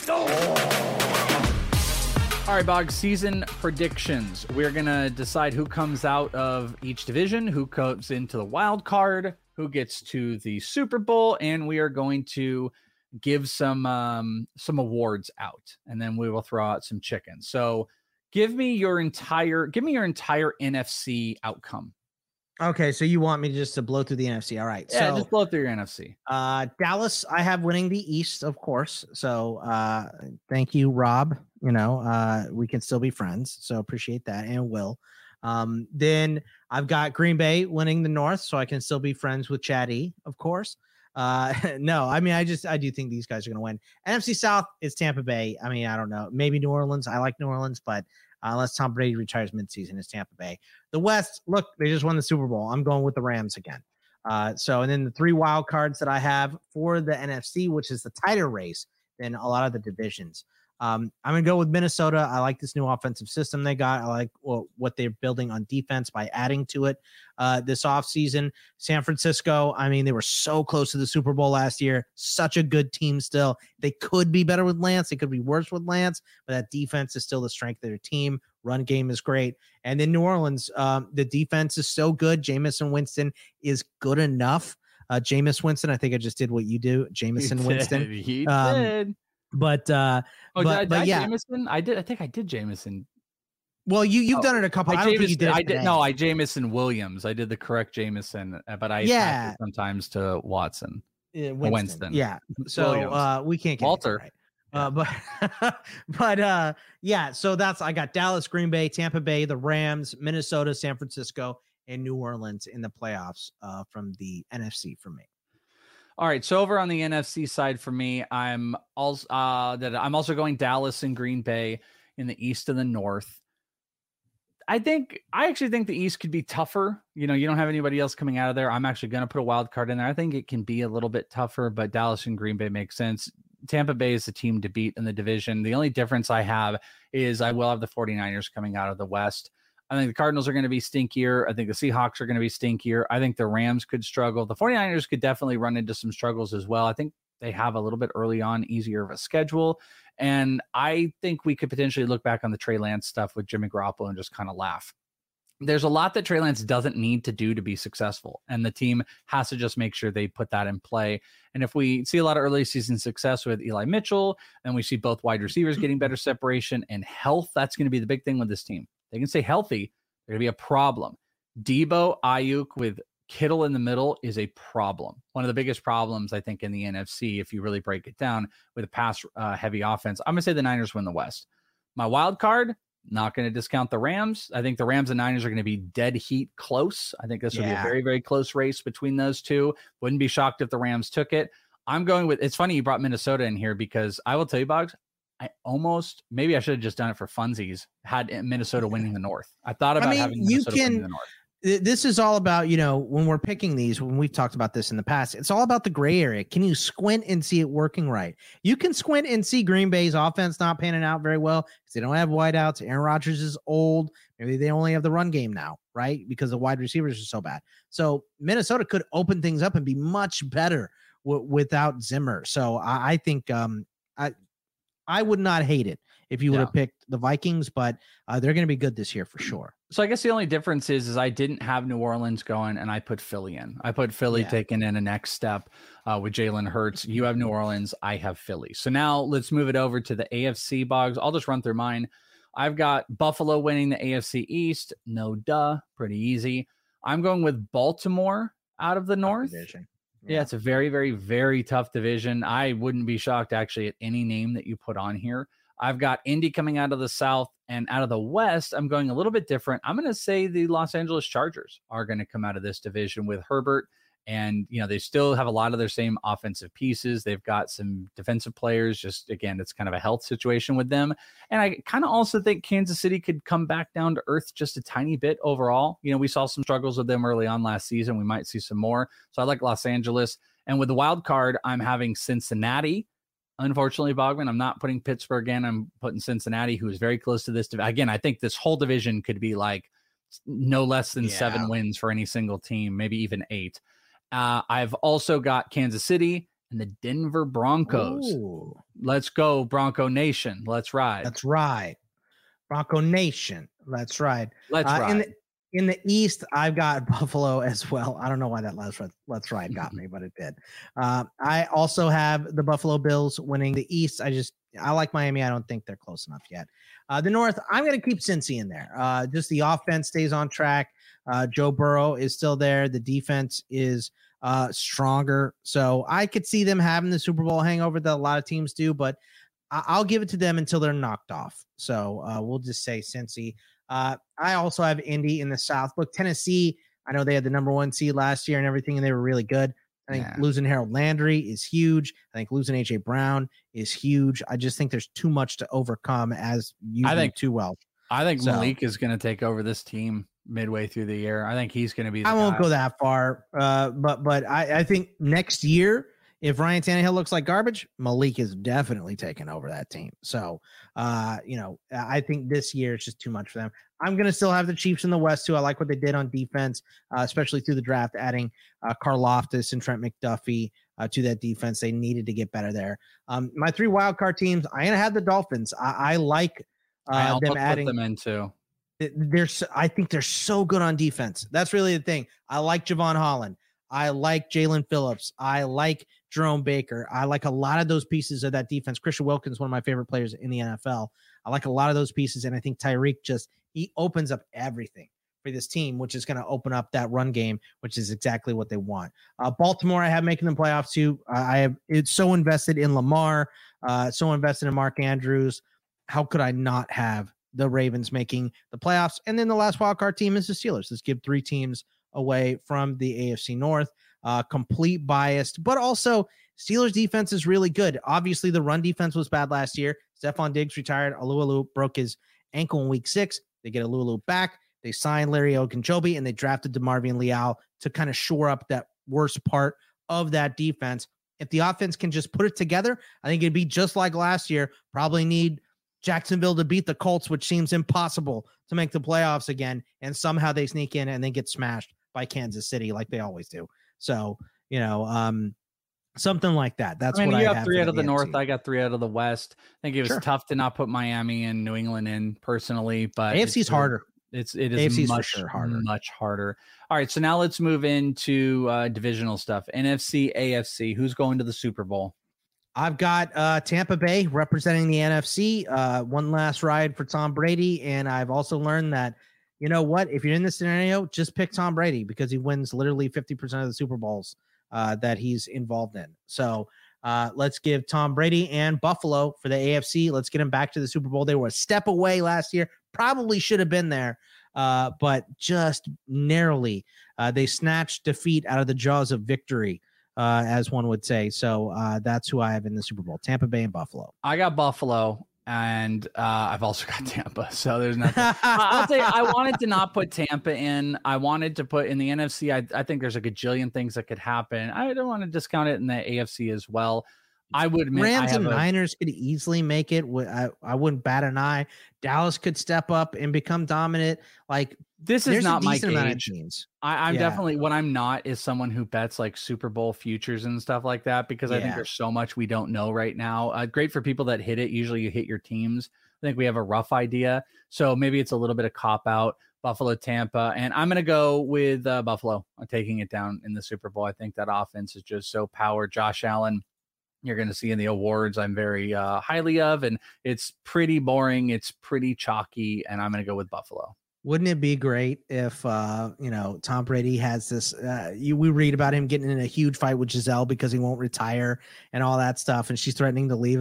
Oh. All right, Bog, season predictions. We're going to decide who comes out of each division, who comes into the wild card, who gets to the Super Bowl, and we are going to give some um, some awards out, and then we will throw out some chicken. So give me your entire give me your entire N F C outcome. Okay, so you want me just to blow through the N F C. All right. Yeah, so, just blow through your N F C. Uh, Dallas, I have winning the East, of course. So uh, thank you, Rob. You know, uh, we can still be friends. So appreciate that, and will. Um, then I've got Green Bay winning the North, so I can still be friends with Chad E, of course. Uh, no, I mean, I just, I do think these guys are going to win. N F C South is Tampa Bay. I mean, I don't know. Maybe New Orleans. I like New Orleans, but uh, unless Tom Brady retires midseason, it's Tampa Bay. The West, look, they just won the Super Bowl. I'm going with the Rams again. Uh, so, and then the three wild cards that I have for the N F C, which is the tighter race than a lot of the divisions. Um, I'm going to go with Minnesota. I like this new offensive system they got. I like well, what they're building on defense by adding to it uh, this offseason. San Francisco, I mean, they were so close to the Super Bowl last year. Such a good team still. They could be better with Lance. They could be worse with Lance, but that defense is still the strength of their team. Run game is great. And then New Orleans, um, the defense is so good. Jamison Winston is good enough. Uh, Jameis Winston, I think I just did what you do. Jamison Winston. He um, did. But uh, oh, but, did, but did yeah, Jameson? I did. I think I did Jameson. Well, you you've oh, done it a couple. I, I don't think you did. I it did. No, I Jameson Williams. I did the correct Jameson, but I yeah sometimes to Watson. Yeah, Winston. Winston. Yeah. So uh, we can't get Walter. Right. Uh, but but uh, yeah. So that's I got Dallas, Green Bay, Tampa Bay, the Rams, Minnesota, San Francisco, and New Orleans in the playoffs uh, from the N F C for me. All right, so over on the N F C side for me, I'm also uh, that I'm also going Dallas and Green Bay in the East and the North. I think I actually think the East could be tougher. You know, you don't have anybody else coming out of there. I'm actually going to put a wild card in there. I think it can be a little bit tougher, but Dallas and Green Bay make sense. Tampa Bay is the team to beat in the division. The only difference I have is I will have the 49ers coming out of the West. I think the Cardinals are going to be stinkier. I think the Seahawks are going to be stinkier. I think the Rams could struggle. The 49ers could definitely run into some struggles as well. I think they have a little bit early on easier of a schedule. And I think we could potentially look back on the Trey Lance stuff with Jimmy Garoppolo and just kind of laugh. There's a lot that Trey Lance doesn't need to do to be successful. And the team has to just make sure they put that in play. And if we see a lot of early season success with Eli Mitchell, and we see both wide receivers getting better separation and health, that's going to be the big thing with this team. They can stay healthy. They're going to be a problem. Debo, Ayuk with Kittle in the middle is a problem. One of the biggest problems, I think, in the N F C, if you really break it down with a pass uh, heavy offense. I'm going to say the Niners win the West. My wild card, not going to discount the Rams. I think the Rams and Niners are going to be dead heat close. I think this will yeah. be a very, very close race between those two. Wouldn't be shocked if the Rams took it. I'm going with, it's funny you brought Minnesota in here because I will tell you, Boggs, I almost, maybe I should have just done it for funsies, had Minnesota winning the North. I thought about I mean, having Minnesota you can, winning the North. This is all about, you know, when we're picking these, when we've talked about this in the past, it's all about the gray area. Can you squint and see it working right? You can squint and see Green Bay's offense not panning out very well because they don't have wideouts. Aaron Rodgers is old. Maybe they only have the run game now, right? Because the wide receivers are so bad. So Minnesota could open things up and be much better w- without Zimmer. So I, I think um, I I would not hate it if you would yeah. have picked the Vikings, but uh, they're going to be good this year for sure. So I guess the only difference is, is I didn't have New Orleans going and I put Philly in. I put Philly yeah. taking in a next step uh, with Jalen Hurts. You have New Orleans. I have Philly. So now let's move it over to the A F C, Boggs. I'll just run through mine. I've got Buffalo winning the A F C East. No duh. Pretty easy. I'm going with Baltimore out of the North. Yeah. yeah, it's a very, very, very tough division. I wouldn't be shocked actually at any name that you put on here. I've got Indy coming out of the South And out of the West, I'm going a little bit different. I'm going to say the Los Angeles Chargers are going to come out of this division with Herbert. And, you know, they still have a lot of their same offensive pieces. They've got some defensive players. Just, again, it's kind of a health situation with them. And I kind of also think Kansas City could come back down to earth just a tiny bit overall. You know, we saw some struggles with them early on last season. We might see some more. So I like Los Angeles. And with the wild card, I'm having Cincinnati. Unfortunately, Bogman, I'm not putting Pittsburgh in. I'm putting Cincinnati, who is very close to this. Div- Again, I think this whole division could be like no less than yeah. seven wins for any single team, maybe even eight. Uh, I've also got Kansas City and the Denver Broncos. Ooh. Let's go, Bronco Nation. Let's ride. Let's ride. Bronco Nation. Let's ride. Let's uh, ride. In the, in the East, I've got Buffalo as well. I don't know why that last Let's Ride got me, but it did. Uh, I also have the Buffalo Bills winning the East. I just, I like Miami. I don't think they're close enough yet. Uh, the North, I'm going to keep Cincy in there. Uh, just the offense stays on track. Uh, Joe Burrow is still there. The defense is uh, stronger. So I could see them having the Super Bowl hangover that a lot of teams do, but I- I'll give it to them until they're knocked off. So uh, we'll just say Cincy. Uh, I also have Indy in the South. Look, Tennessee, I know they had the number one seed last year and everything, and they were really good. I think yeah. losing Harold Landry is huge. I think losing A J Brown is huge. I just think there's too much to overcome as you I think too well. I think so, Malik is going to take over this team midway through the year. I think he's going to be the I won't guy. go that far, uh, but but I, I think next year, if Ryan Tannehill looks like garbage, Malik is definitely taking over that team. So, uh, you know, I think this year it's just too much for them. I'm going to still have the Chiefs in the West, too. I like what they did on defense, uh, especially through the draft, adding uh, Karlaftis and Trent McDuffie uh, to that defense. They needed to get better there. Um, my three wildcard teams, I'm going to have the Dolphins. I, I like uh, them adding them in, too. They're, I think they're so good on defense. That's really the thing. I like Javon Holland. I like Jalen Phillips. I like Jerome Baker. I like a lot of those pieces of that defense. Christian Wilkins, one of my favorite players in the N F L. I like a lot of those pieces, and I think Tyreek just he opens up everything for this team, which is going to open up that run game, which is exactly what they want. Uh, Baltimore, I have making them playoffs too. Uh, I have it's so invested in Lamar, uh, so invested in Mark Andrews. How could I not have the Ravens making the playoffs? And then the last wildcard team is the Steelers. Let's give three teams away from the A F C North. Uh, complete biased, but also Steelers defense is really good. Obviously, the run defense was bad last year. Stephon Diggs retired. Alualu broke his ankle in week six. They get Alualu back. They signed Larry Ogunjobi, and they drafted DeMarvin Leal to kind of shore up that worst part of that defense. If the offense can just put it together, I think it'd be just like last year. Probably need Jacksonville to beat the Colts, which seems impossible to make the playoffs again, and somehow they sneak in and then get smashed by Kansas City like they always do. So, you know, um, something like that. That's I mean, what you I have have three out of the A F C. North. I got three out of the West. I think it was Sure. tough to not put Miami and New England in personally, but A F C's it's, harder. It's it A is F C's for much sure harder. much harder. All right, so now let's move into uh, divisional stuff. N F C, A F C. Who's going to the Super Bowl? I've got uh, Tampa Bay representing the N F C. Uh, one last ride for Tom Brady, and I've also learned that you know what? If you're in this scenario, just pick Tom Brady because he wins literally fifty percent of the Super Bowls uh, that he's involved in. So uh, let's give Tom Brady and Buffalo for the A F C. Let's get him back to the Super Bowl. They were a step away last year. Probably should have been there, uh, but just narrowly. Uh, they snatched defeat out of the jaws of victory, uh, as one would say. So uh, that's who I have in the Super Bowl, Tampa Bay and Buffalo. I got Buffalo. And uh, I've also got Tampa, so there's nothing. I'll say I wanted to not put Tampa in. I wanted to put in the N F C. I, I think there's a gajillion things that could happen. I don't want to discount it in the A F C as well. I would admit Rams I have and a, Niners could easily make it. I, I wouldn't bat an eye. Dallas could step up and become dominant. Like this is not my gauge. I, I'm yeah. definitely what I'm not is someone who bets like Super Bowl futures and stuff like that because yeah. I think there's so much we don't know right now. Uh, great for people that hit it. Usually you hit your teams. I think we have a rough idea. So maybe it's a little bit of cop out. Buffalo, Tampa, and I'm going to go with uh, Buffalo. I'm taking it down in the Super Bowl. I think that offense is just so powered. Josh Allen, you're going to see in the awards I'm very uh, highly of, and it's pretty boring. It's pretty chalky, and I'm going to go with Buffalo. Wouldn't it be great if, uh, you know, Tom Brady has this, uh, you, we read about him getting in a huge fight with Giselle because he won't retire and all that stuff. And she's threatening to leave him.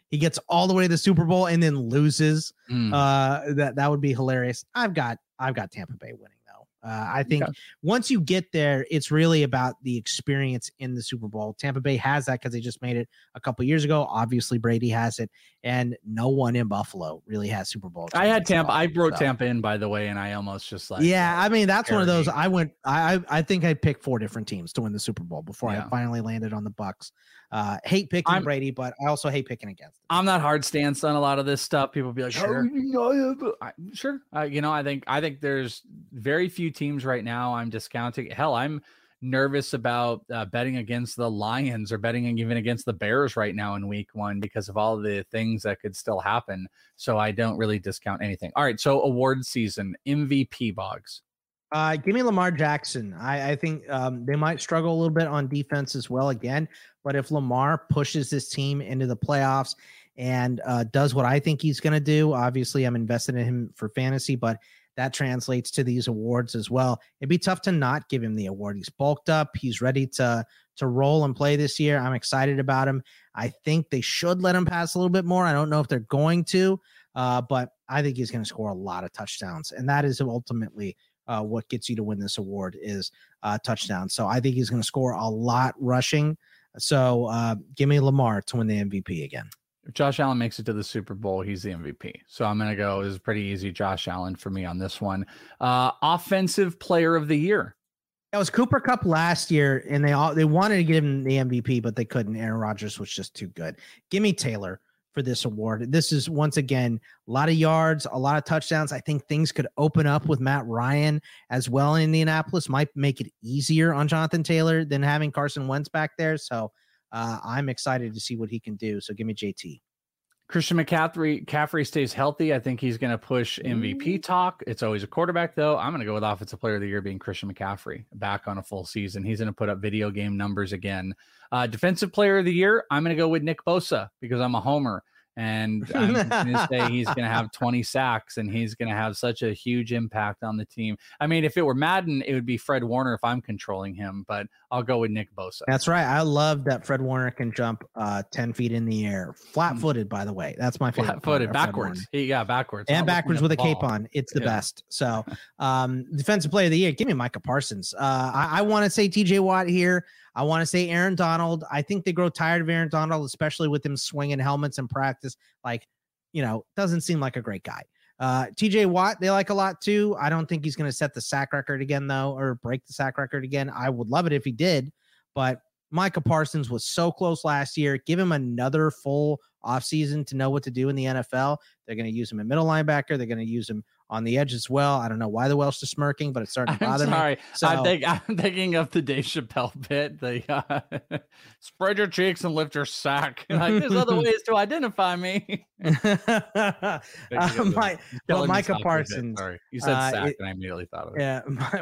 he gets all the way to the Super Bowl and then loses. Mm. Uh, that that would be hilarious. I've got I've got Tampa Bay winning. Uh, I think okay. once you get there, it's really about the experience in the Super Bowl. Tampa Bay has that because they just made it a couple years ago. Obviously, Brady has it, and no one in Buffalo really has Super Bowl. I had Tampa. I wrote so. Tampa in, by the way, and I almost just like yeah. Uh, I mean, that's parody. one of those. I went. I I think I picked four different teams to win the Super Bowl before yeah. I finally landed on the Bucks. Uh, hate picking I'm, Brady, but I also hate picking against him. I'm not hard stance on a lot of this stuff. People be like, sure, oh, I, sure. Uh, you know, I think I think there's very few teams right now I'm discounting. Hell, I'm nervous about uh, betting against the Lions or betting even against the Bears right now in week one because of all the things that could still happen. So I don't really discount anything. All right. So award season, M V P, Boggs. Uh, give me Lamar Jackson. I, I think um, they might struggle a little bit on defense as well again. But if Lamar pushes this team into the playoffs and uh, does what I think he's going to do, obviously I'm invested in him for fantasy, but that translates to these awards as well. It'd be tough to not give him the award. He's bulked up. He's ready to to roll and play this year. I'm excited about him. I think they should let him pass a little bit more. I don't know if they're going to, uh, but I think he's going to score a lot of touchdowns. And that is ultimately uh, what gets you to win this award is uh, touchdowns. So I think he's going to score a lot rushing. So uh, give me Lamar to win the M V P again. If Josh Allen makes it to the Super Bowl, he's the M V P. So I'm going to go. This is pretty easy. Josh Allen for me on this one. Uh, offensive player of the year. It was Cooper Kupp last year, and they all they wanted to give him the M V P, but they couldn't. Aaron Rodgers was just too good. Give me Taylor for this award. This is, once again, a lot of yards, a lot of touchdowns. I think things could open up with Matt Ryan as well in Indianapolis. Might make it easier on Jonathan Taylor than having Carson Wentz back there. So uh, I'm excited to see what he can do. So give me J T. Christian McCaffrey, McCaffrey stays healthy. I think he's going to push M V P talk. It's always a quarterback, though. I'm going to go with Offensive Player of the Year being Christian McCaffrey back on a full season. He's going to put up video game numbers again. Uh, Defensive Player of the Year, I'm going to go with Nick Bosa because I'm a homer. And I'm going to say he's going to have twenty sacks, and he's going to have such a huge impact on the team. I mean, if it were Madden, it would be Fred Warner if I'm controlling him, but I'll go with Nick Bosa. That's right. I love that Fred Warner can jump uh, ten feet in the air. Flat-footed, by the way. That's my favorite. Flat-footed, backwards. Yeah, backwards. And backwards with a cape on. It's the yeah. best. So um, Defensive Player of the Year, give me Micah Parsons. Uh, I, I want to say T J Watt here. I want to say Aaron Donald. I think they grow tired of Aaron Donald, especially with him swinging helmets in practice. Like, you know, doesn't seem like a great guy. Uh, T J Watt, they like a lot too. I don't think he's going to set the sack record again, though, or break the sack record again. I would love it if he did, but Micah Parsons was so close last year. Give him another full offseason to know what to do in the N F L. They're going to use him in middle linebacker. They're going to use him on the edge as well. I don't know why the Welsh is smirking, but it's starting to bother I'm sorry. me. So, I think I'm thinking of the Dave Chappelle bit. The uh, spread your cheeks and lift your sack. Like, there's other ways to identify me. uh, my, well, Micah Parsons. Sorry, you said uh, sack, it, and I immediately thought of it. Yeah, my,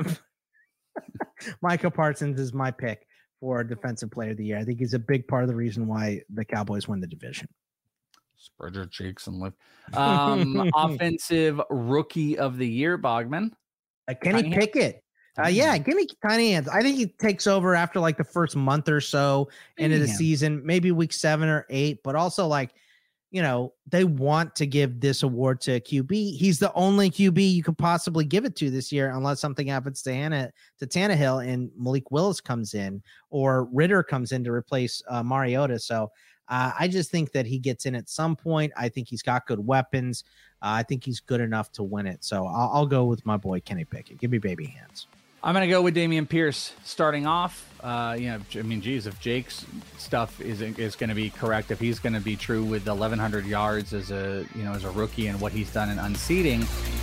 Micah Parsons is my pick for Defensive Player of the Year. I think he's a big part of the reason why the Cowboys win the division. Spread your cheeks and lift. Um, offensive Rookie of the Year, Bogman. Uh, Kenny Tiny Pickett. Uh, yeah, give me Tiny Hands. I think he takes over after like the first month or so into the season, maybe week seven or eight, but also like, you know, they want to give this award to a Q B. He's the only Q B you could possibly give it to this year, unless something happens to Hannah, to Tannehill and Malik Willis comes in or Ritter comes in to replace uh, Mariota. So uh, I just think that he gets in at some point. I think he's got good weapons. Uh, I think he's good enough to win it. So I'll, I'll go with my boy Kenny Pickett. Give me baby hands. I'm going to go with Dameon Pierce starting off. Uh, you know, I mean, geez, if Jake's stuff is is going to be correct, if he's going to be true with eleven hundred yards as a, you know, as a rookie and what he's done in unseating.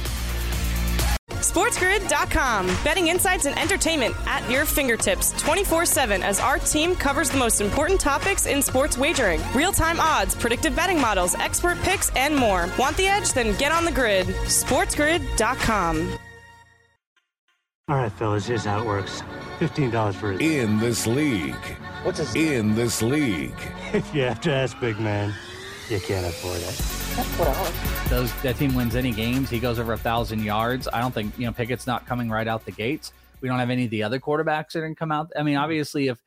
SportsGrid dot com. Betting insights and entertainment at your fingertips twenty-four seven as our team covers the most important topics in sports wagering. Real-time odds, predictive betting models, expert picks, and more. Want the edge? Then get on the grid. SportsGrid dot com. All right, fellas, here's how it works. fifteen dollars for it. In this league. What's this? In this league. If you have to ask, big man, you can't afford it. That's what I Those that team wins any games. He goes over a thousand yards. I don't think, you know, Pickett's not coming right out the gates. We don't have any of the other quarterbacks that didn't come out. I mean, obviously, if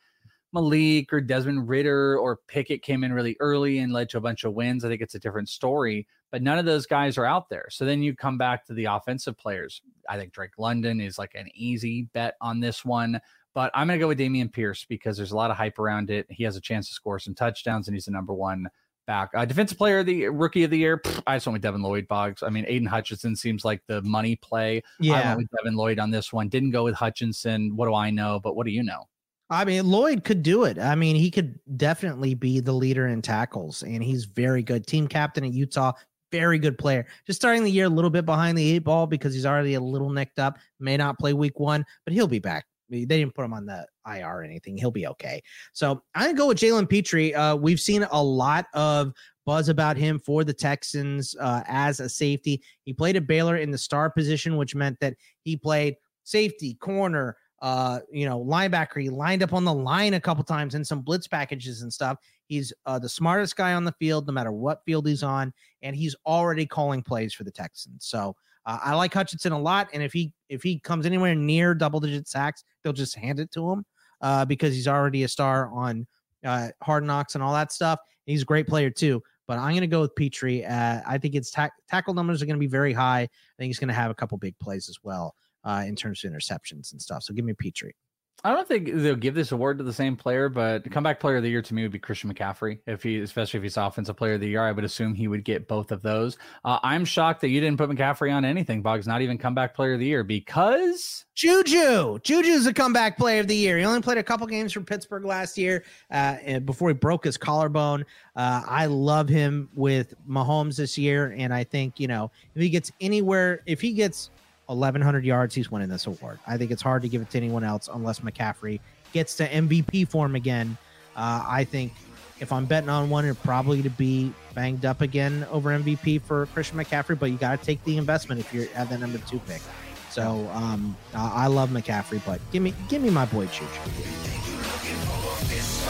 Malik or Desmond Ridder or Pickett came in really early and led to a bunch of wins, I think it's a different story. But none of those guys are out there. So then you come back to the offensive players. I think Drake London is like an easy bet on this one. But I'm going to go with Dameon Pierce because there's a lot of hype around it. He has a chance to score some touchdowns, and he's the number one back. Uh, defensive player of the rookie of the year, pff, I just went with Devin Lloyd, Boggs. I mean, Aiden Hutchinson seems like the money play. Yeah. I went with Devin Lloyd on this one. Didn't go with Hutchinson. What do I know? But what do you know? I mean, Lloyd could do it. I mean, he could definitely be the leader in tackles, and he's very good. Team captain at Utah, very good player. Just starting the year a little bit behind the eight ball because he's already a little nicked up. May not play week one, but he'll be back. They didn't put him on the I R or anything. He'll be okay. So I'm going to go with Jalen Petrie. Uh, we've seen a lot of buzz about him for the Texans uh, as a safety. He played at Baylor in the star position, which meant that he played safety, corner, uh, you know, linebacker. He lined up on the line a couple times in some blitz packages and stuff. He's uh, the smartest guy on the field, no matter what field he's on, and he's already calling plays for the Texans. So uh, I like Hutchinson a lot, and if he if he comes anywhere near double-digit sacks, they'll just hand it to him uh, because he's already a star on uh, Hard Knocks and all that stuff. He's a great player too. But I'm going to go with Petrie. Uh, I think his ta- tackle numbers are going to be very high. I think he's going to have a couple big plays as well. Uh, in terms of interceptions and stuff. So give me Petrie. I don't think they'll give this award to the same player, but comeback player of the year to me would be Christian McCaffrey. If he, especially if he's offensive player of the year, I would assume he would get both of those. Uh, I'm shocked that you didn't put McCaffrey on anything, Boggs, not even comeback player of the year, because Juju. Juju's a comeback player of the year. He only played a couple games for Pittsburgh last year uh, before he broke his collarbone. Uh, I love him with Mahomes this year, and I think, you know, if he gets anywhere, if he gets eleven hundred yards, he's winning this award. I think it's hard to give it to anyone else unless McCaffrey gets to M V P form again. Uh, I think if I'm betting on one, it'd probably to be banged up again over M V P for Christian McCaffrey, but you got to take the investment if you're at the number two pick. So um, I love McCaffrey, but give me give me my boy Juju.